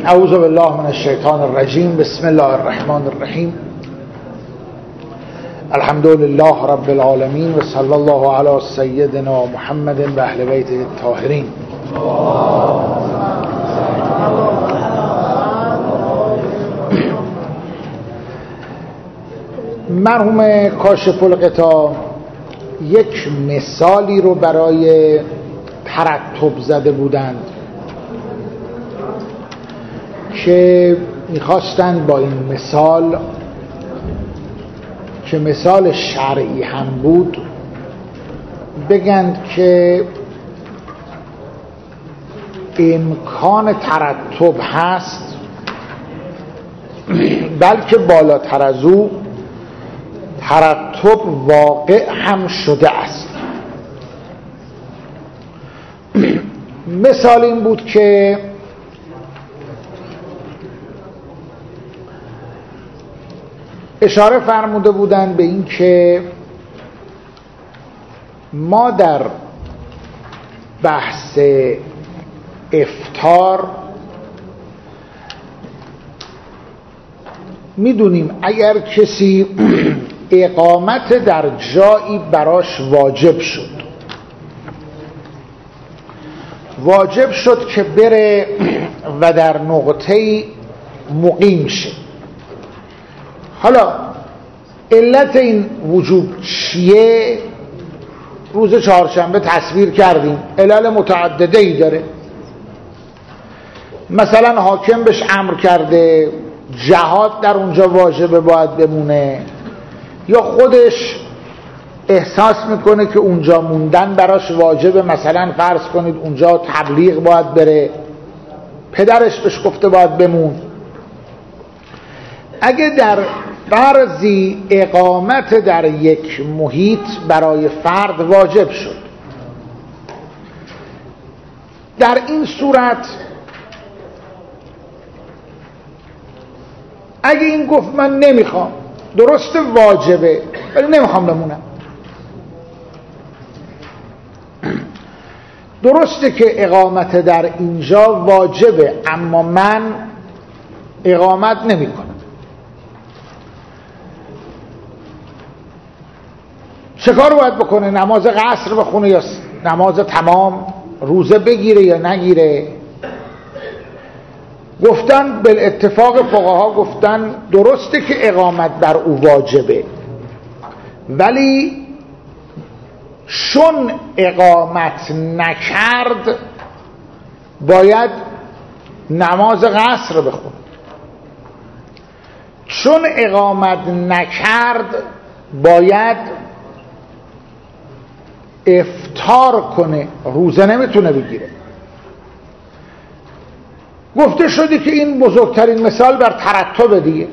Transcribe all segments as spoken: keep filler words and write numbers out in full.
اعوذ بالله من الشیطان الرجیم. بسم الله الرحمن الرحیم. الحمد لله رب العالمین و صلی الله علی سیدنا محمد و اهل بیته الطاهرین. مرحوم کاشف الغطا یک مثالی رو برای ترتب زده بودند که میخواستند با این مثال که مثال شرعی هم بود بگند که امکان ترتب هست، بلکه بالاتر از او ترتب واقع هم شده است. مثال این بود که اشاره فرموده بودند به این که ما در بحث افطار میدونیم اگر کسی اقامت در جایی براش واجب شد واجب شد که بره و در نقطه‌ای مقیم شه. حالا علت این وجوب چیه؟ روز چهارشنبه تصویر کردیم، علل متعدده ای داره. مثلا حاکم بهش امر کرده جهاد در اونجا واجبه باید بمونه، یا خودش احساس میکنه که اونجا موندن براش واجبه، مثلا فرض کنید اونجا تبلیغ باید بره، پدرش بهش گفته باید بمون. اگه در فرضی اقامت در یک محیط برای فرد واجب شد، در این صورت اگه این گفت من نمیخوام، درسته واجبه ولی نمیخوام بمونم، درسته که اقامت در اینجا واجبه اما من اقامت نمیکنم، چه کار باید بکنه؟ نماز قصر بخونه یا نماز تمام؟ روزه بگیره یا نگیره؟ گفتن بالاتفاق فقها گفتن درسته که اقامت بر او واجبه، ولی چون اقامت نکرد باید نماز قصر بخونه، چون اقامت نکرد باید افطار کنه، روزه نمیتونه بگیره. گفته شده که این بزرگترین مثال بر ترتب دیگه.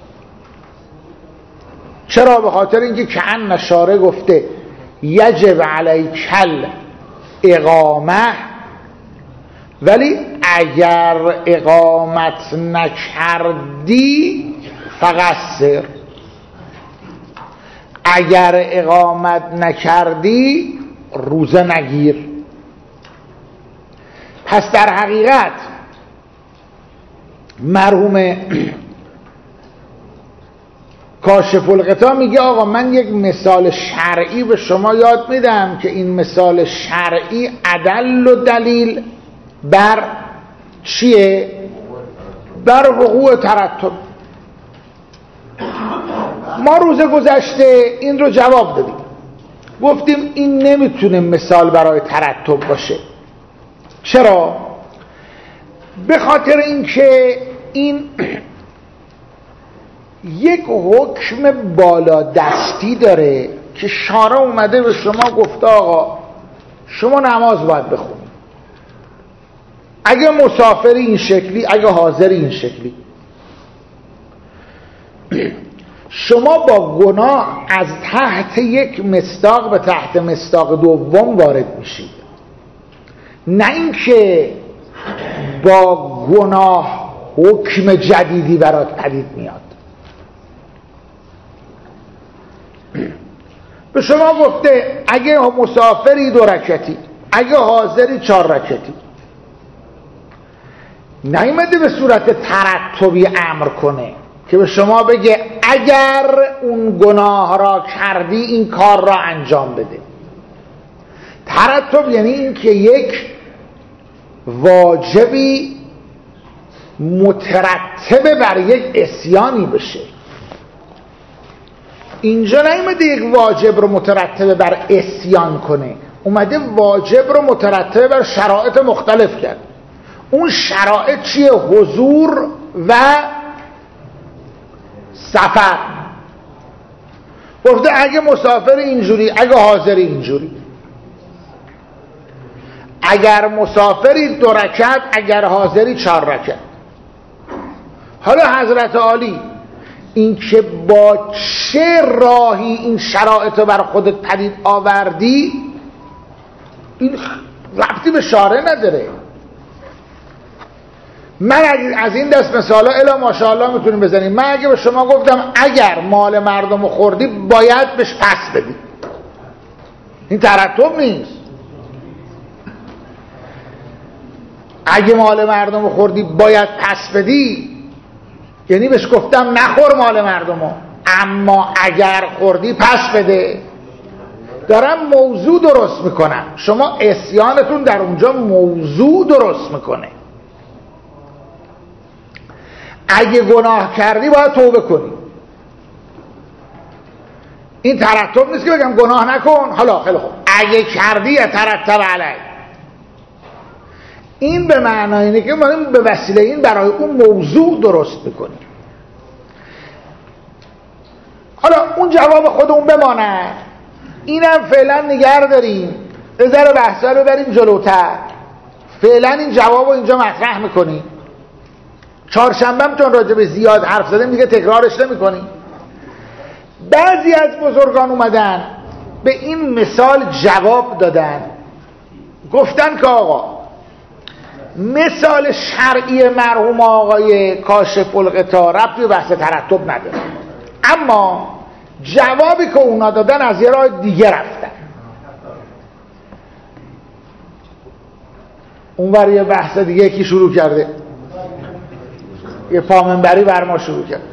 چرا؟ به خاطر اینکه کأن شارع گفته یجب علیکل اقامه، ولی اگر اقامت نکردی فقصر، اگر اقامت نکردی روزه نگیر. پس در حقیقت مرحوم کاشف الغطا میگه آقا من یک مثال شرعی به شما یاد میدم که این مثال شرعی ادل و دلیل بر چیه؟ بر وقوع ترتب. ما روز گذشته این رو جواب دادیم، گفتیم این نمیتونه مثال برای ترتب باشه. چرا؟ به خاطر اینکه این یک حکم بالا دستی داره که شارع اومده به شما گفته آقا شما نماز باید بخونید، اگه مسافری این شکلی، اگه حاضری این شکلی. شما با گناه از تحت یک مصداق به تحت مصداق دوم وارد میشید، نه اینکه با گناه حکم جدیدی برات پدید میاد. به شما گفته اگه مسافری دو رکعتی، اگه حاضری چهار رکعتی. نیامده به صورت ترتبی امر کنه که به شما بگه اگر اون گناه را کردی این کار را انجام بده. ترتب یعنی این که یک واجبی مترتب بر یک عصیانی بشه. اینجا نیومده یک واجب رو مترتب بر عصیان کنه، اومده واجب رو مترتب بر شرایط مختلف کرد. اون شرایط چیه؟ حضور و سفر. گفته اگه مسافر اینجوری، اگه حاضر اینجوری. اگر مسافری دو رکعت، اگر حاضری چهار رکعت. حالا حضرت عالی این که با چه راهی این شرایط رو بر خودت پدید آوردی این ربطی به شارع نداره. من از این دست مثالا الا ماشاءالله میتونیم بزنیم. من اگه به شما گفتم اگر مال مردم خوردی باید بهش پس بدی، این ترتب نیست. اگه مال مردم خوردی باید پس بدی یعنی بهش گفتم نخور مال مردمو، اما اگر خوردی پس بده. دارم موضوع درست میکنم، شما عصیانتون در اونجا موضوع درست میکنه. اگه گناه کردی باید توبه کنی. این ترتب نیست که بگم گناه نکن حالا خیلی خوب اگه کردی ترتب علیه. این به معنای اینه که ما به وسیله این برای اون موضوع درست میکنیم. حالا اون جواب خودمون بمانه، اینم فعلا نگه داریم، ذره بحثا رو بریم جلوتر. فعلا این جواب رو اینجا مطرح میکنیم. چهارشنبه هم چون راجع به زیاد حرف زدیم دیگه تکرارش نمی‌کنیم. بعضی از بزرگان اومدن به این مثال جواب دادن، گفتن که آقا مثال شرعی مرحوم آقای کاشف الغطا ربطی به بحث ترتب نداره، اما جوابی که اونا دادن از یه راه دیگه رفتن. اونور یه بحث دیگه یکی شروع کرده، یه پامنبری بر ما شروع کرد.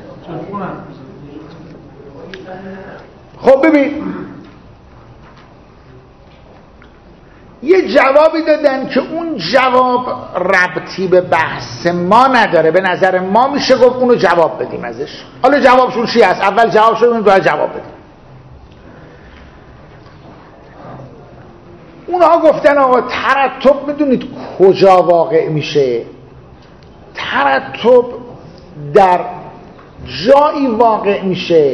خب ببین یه جوابی دادن که اون جواب ربطی به بحث ما نداره، به نظر ما میشه گفت اونو جواب بدیم ازش. حالا جوابشون چی هست؟ اول جوابشون ببینیم باید جواب بدیم. اونها گفتن آقا ترتب میدونید کجا واقع میشه؟ ترتب در جایی واقع میشه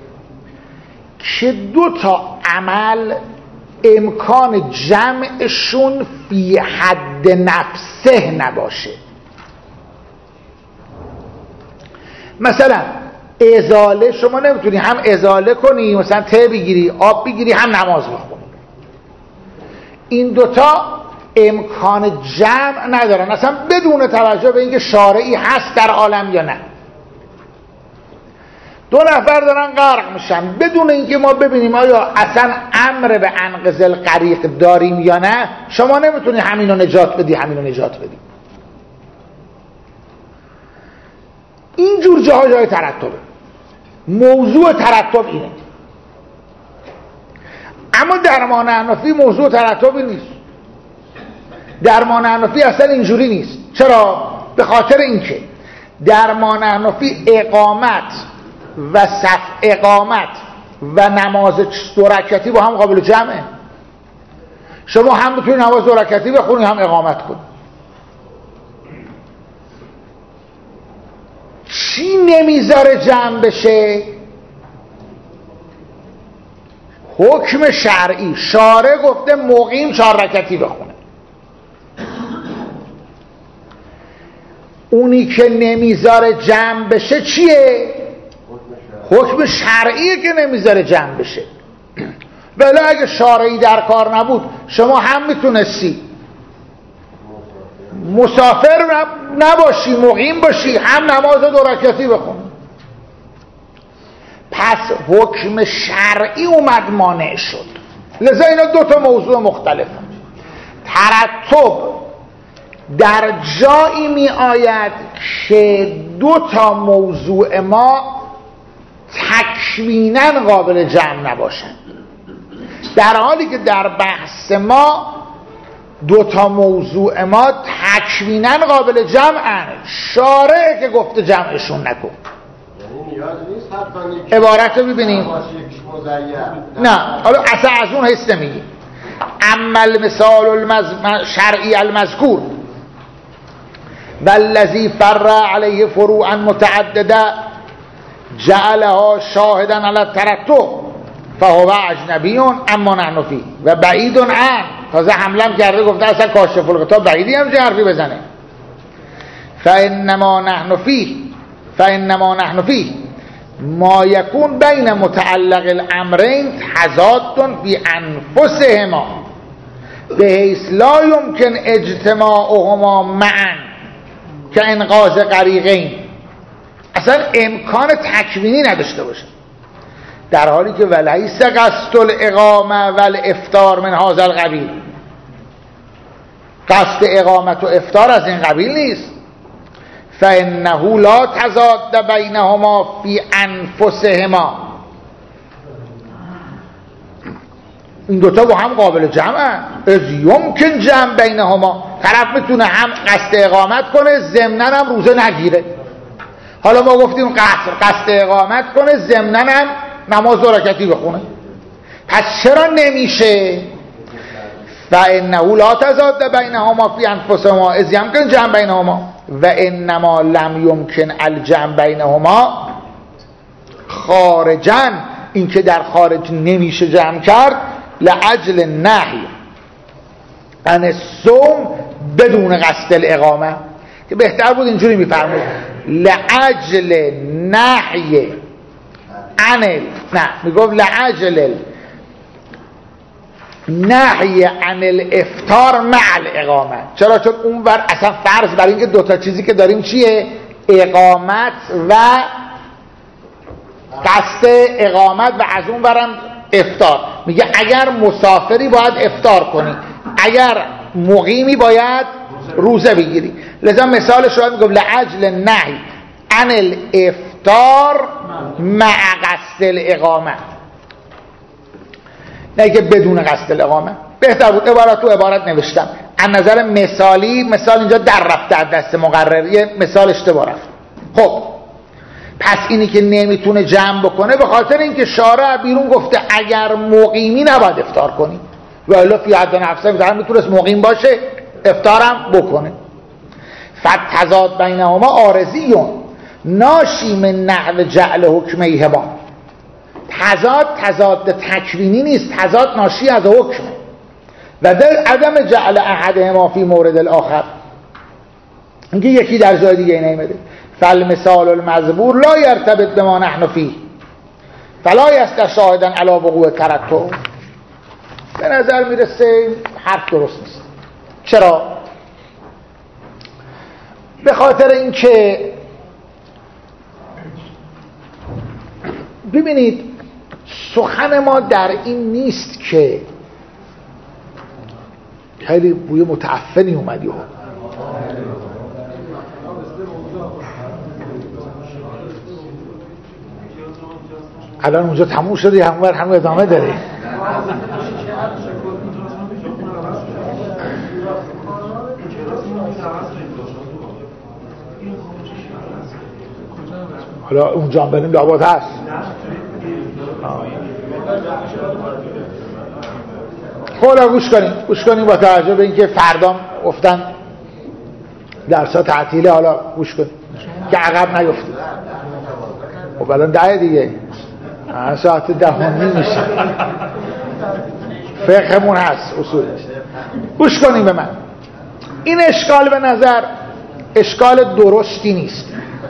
که دو تا عمل امکان جمعشون فی حد نفسه نباشه. مثلا ازاله شما نمیتونی هم ازاله کنی، مثلا ته بگیری آب بگیری هم نماز بخونی. این دوتا امکان جمع ندارن اصلا بدون توجه به اینکه شارعی هست در عالم یا نه. دو نفر دارن غرق میشن بدون اینکه ما ببینیم آیا اصلا امر به انقذ الغریق داریم یا نه. شما نمیتونی همینو نجات بدی همینو نجات بدی. اینجور جاها جای ترتبه. موضوع ترتب اینه. اما درمان حنفی موضوع ترتبی نیست. درمان حنفی اصلا اینجوری نیست. چرا؟ به خاطر اینکه درمان حنفی اقامت و صف اقامت و نماز دو رکعتی با هم قابل جمعه. شما هم بتونی نماز دو رکعتی بخونی هم اقامت کنی. چی نمیذاره جمع بشه؟ حکم شرعی. شارع گفته مقیم چهار رکعتی بخونه. اونی که نمیذاره جمع بشه چیه؟ حکم شرعیه که نمیذاره جمع بشه. ولی اگه شارعی در کار نبود شما هم میتونستی مسافر نباشی مقیم باشی هم نماز دو رکعتی بخونی. پس حکم شرعی اومد مانع شد. لذا اینا دو تا موضوع مختلفه. ترتب در جایی می آید که دو تا موضوع ما تکویناً قابل جمع نباشند، در حالی که در بحث ما دو تا موضوع ما تکویناً قابل جمعن. شارع که گفته جمعشون نکن. عبارت رو ببینیم. نه حالا اصلا از اون حس نمیگیم. اما المثال الشرعی المذکور والذی فرع علیه فروعا متعدده جعلها شاهدا علی الترتب فهو اجنبی اما نحن فیه و بعید عنه. تازه حملم کرده گفته اصلا کاشف الغطا بعیدی هم چه حرفی بزنه. فانما نحن فیه فانما نحن فیه ما یکون بین متعلق الامرین تضاد فی انفسهما بحیث لا یمکن اجتماعهما معا که انقاذ غریقین، اصلا امکان تکوینی نداشته باشه، در حالی که ولیس قصد الاقامه والافطار من هذا القبیل، قصد اقامت و افطار از این قبیل نیست. فانه لا تضاد بینهما فی انفسهما، این دوتا با هم قابل جمعه. از یمکن جمع بینهما، طرف میتونه هم قصد اقامت کنه ضمناً هم روزه نگیره. حالا ما گفتیم قصد قصد اقامت کنه ضمناً هم نماز دو رکعتی بخونه، پس چرا نمیشه؟ فانه لا تضاد بینهما فی انفسهما از یمکن جمع بینهما و انما لم یمکن الجمع بینهما خارجا، این که در خارج نمیشه جمع کرد لعجل نهی عن الصوم بدون قصد الاقامه، که بهتر بود اینجوری میفرمود لعجل نهی عن نه میگفت لعجل نهی عن الافطار مع الاقامه. چرا؟ چون اون بر اصلا فرض بر اینکه دوتا چیزی که داریم چیه؟ اقامت و قصد اقامت و از اون برم افطار. میگه اگر مسافری باید افطار کنی، اگر مقیمی باید روزه بگیری. لذا مثالش رو میگم لعجل نهی عن الافطار مع قصد الاقامه، نه که بدون قصد الاقامه. بهتر بود عبارت تو عبارت نوشتم از نظر مثالی، مثال اینجا در رفته از دست مقرر، یه مثال اشتباه رفت. خب پس اینی که نمیتونه جمع بکنه به خاطر اینکه شارع بیرون گفته اگر مقیمی نباید افطار کنی، و الا فی حد نفسه مثلا میتونست مقیم باشه افطارم بکنه. فتضاد بینهما عارضیون ناشی من نحو جعل حکمیهما. تضاد تضاد تکوینی نیست، تضاد ناشی از حکم و در عدم جعل احدهما فی مورد الاخر، اینکه یکی در جای دیگه نیامده. فالمثال المذکور لا یرتبط بما نحن فیه فلا یصح شاهدا علی وقوع ترتب. به نظر میرسه حرف درست نیست. چرا؟ به خاطر اینکه ببینید سخن ما در این نیست که خیلی بوی متعفنی اومدی ها. الان اونجا تموم شده، همونور هنوز ادامه داره. حالا اونجا هم بریم لابد هست. حالا گوش کنیم گوش کنیم با توجه به اینکه فردا افتن درسا تعطیله. حالا گوش کنیم که عقب نیفتیم. خب الان ده دیگه ساعت ده و نیم میشه، فقهمون هست اصول. گوش کنیم به من. این اشکال به نظر اشکال درستی نیست،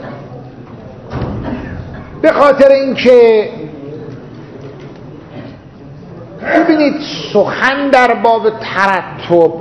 به خاطر اینکه ببینید سخن در باب ترتب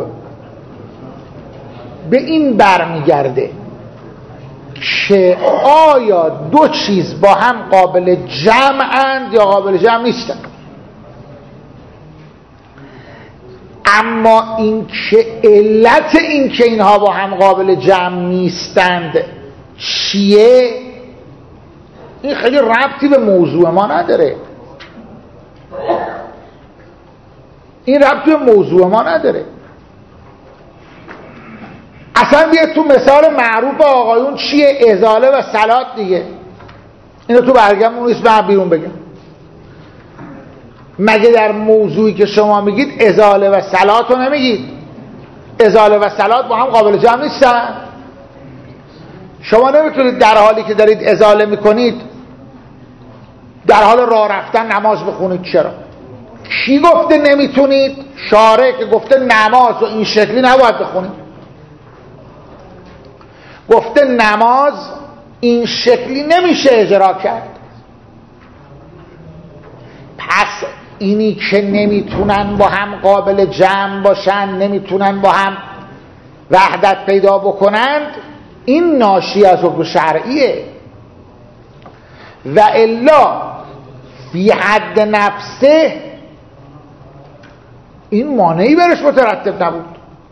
به این برمیگرده که آیا دو چیز با هم قابل جمعند یا قابل جمع نیستند. اما این که علت این که اینها با هم قابل جمع نیستند چیه؟ این خیلی ربطی به موضوع ما نداره. این ربطی به موضوع ما نداره. اصلا بیاد تو مثال معروف آقایون چیه؟ ازاله و صلات دیگه. اینو تو برگم نیست من بیرون بگم. مگه در موضوعی که شما میگید ازاله و صلات رو نمیگید؟ ازاله و صلات با هم قابل جمع نیستن. شما نمیتونید در حالی که دارید ازاله میکنید در حال راه رفتن نماز بخونید. چرا؟ کی گفته نمیتونید؟ شارع که گفته نماز و این شکلی نباید بخونید. گفته نماز این شکلی نمیشه اجرا کرد. پس اینی که نمیتونن با هم قابل جمع باشن، نمیتونن با هم وحدت پیدا بکنند، این ناشی از حکم شرعیه. و الا فی حد نفسه این مانعی برش مترتب نبود.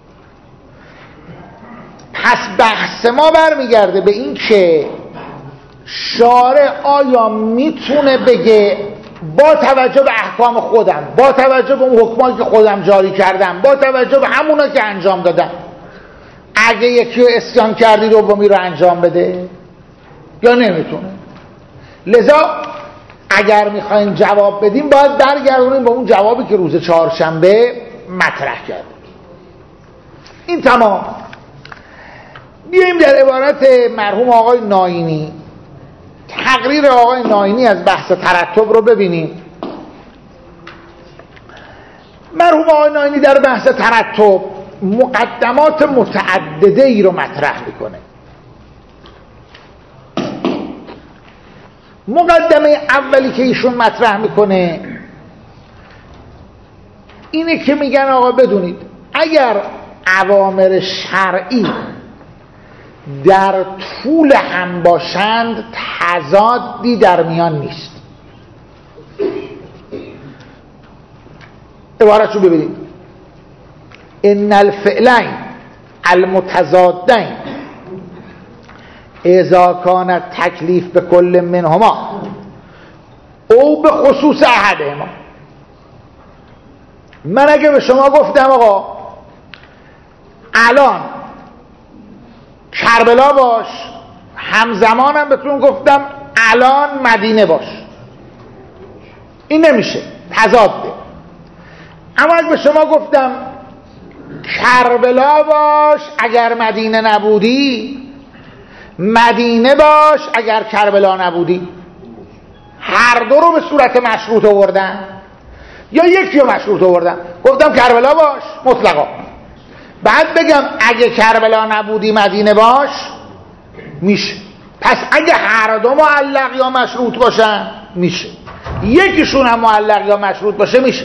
پس بحث ما برمیگرده به این که شارع آیا میتونه بگه با توجه به احکام خودم، با توجه به اون حکمایی که خودم جاری کردم، با توجه به همونا که انجام دادم، اگه یکی رو اسیان کردی دومی رو انجام بده یا نمیتونه؟ لذا اگر میخوایم جواب بدیم باید برگردونیم به اون جوابی که روز چهارشنبه مطرح کرد. این تمام. بیاییم در عبارت مرحوم آقای ناینی، تقریر آقای ناینی از بحث ترتب رو ببینیم. مرحوم آقای ناینی در بحث ترتب مقدمات متعدده ای رو مطرح میکنه. مقدمه اولی که ایشون مطرح میکنه اینه که میگن آقا بدونید اگر اوامر شرعی در طول هم باشند تضادی در میان نیست. عبارت رو ببینید: ان الفعلین المتضادین اذا کان التکلیف به کل منهما او به خصوص احدهما. من اگه به شما گفتم آقا الان کربلا باش، همزمانم بهتون گفتم الان مدینه باش، این نمیشه، تضاده. اما اگه به شما گفتم کربلا باش اگر مدینه نبودی، مدینه باش اگر کربلا نبودی، هر دو رو به صورت مشروط آوردن یا یکی رو مشروط آوردن؟ گفتم کربلا باش مطلقا، بعد بگم اگه کربلا نبودی مدینه باش، میشه. پس اگه هر دو معلق یا مشروط باشن میشه، یکیشون هم معلق یا مشروط باشه میشه.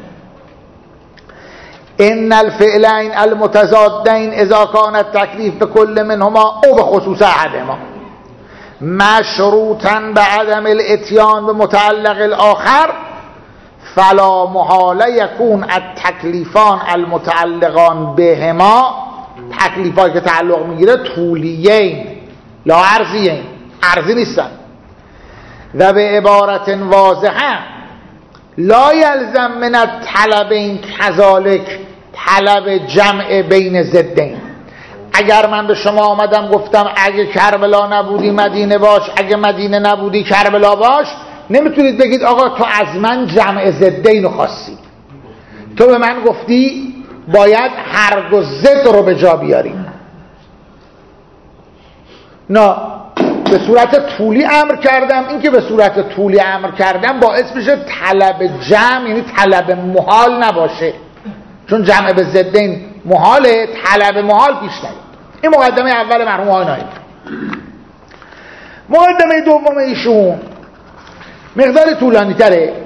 ان الفعلین المتضادین اذا کان التکلیف بكل منهما او بخصوص احدهما مشروطا بعدم الاتیان بمتعلق الاخر فلا محال یکون التکلیفان المتعلقان بهما، تکلیفایی که تعلق میگیره طولیین لا عرضیین، عرضی نیستن. و به عبارت واضحه لا یلزم من الطلبین کذالک طلب جمع بین ضدین. اگر من به شما آمدم گفتم اگه کربلا نبودی مدینه باش، اگه مدینه نبودی کربلا باش، نمیتونید بگید آقا تو از من جمع ضدین رو خواستی، تو به من گفتی باید هر دو ضد رو به جا بیاری. نه، به صورت طولی امر کردم. این که به صورت طولی امر کردم باعث میشه طلب جمع یعنی طلب محال نباشه، چون جمع به ضدین محاله، طلب محال پیش نیاد. این مقدمه اول مرحوم آقای ناینی. مقدمه دوم ایشون مقدار طولانی تره،